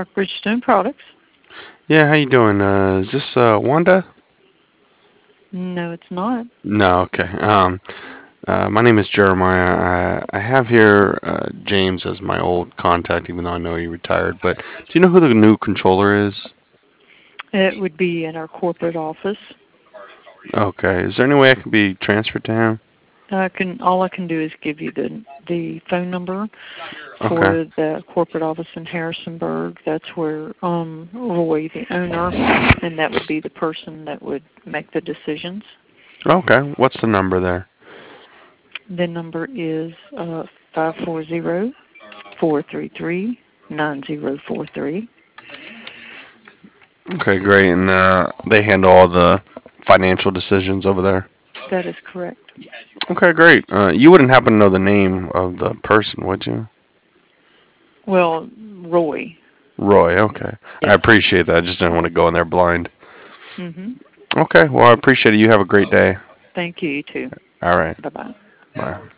Bridgestone Products. Yeah, how you doing? Is this Wanda? No, it's not. No, okay. My name is Jeremiah. I have here James as my old contact, even though I know he retired. But do you know who the new controller is? It would be in our corporate office. Okay. Is there any way I can be transferred to him? All I can do is give you the phone number Okay. for the corporate office in Harrisonburg. That's where Roy, the owner, and that would be the person that would make the decisions. Okay. What's the number there? The number is 540-433-9043. Okay, great. And they handle all the financial decisions over there. That is correct. Okay, great. You wouldn't happen to know the name of the person, would you? Well, Roy. Roy. Okay. I Yes. appreciate that. I just didn't want to go in there blind. Mhm. Okay. Well, I appreciate it. You have a great day. Thank you. You too. All right. Bye bye. Bye.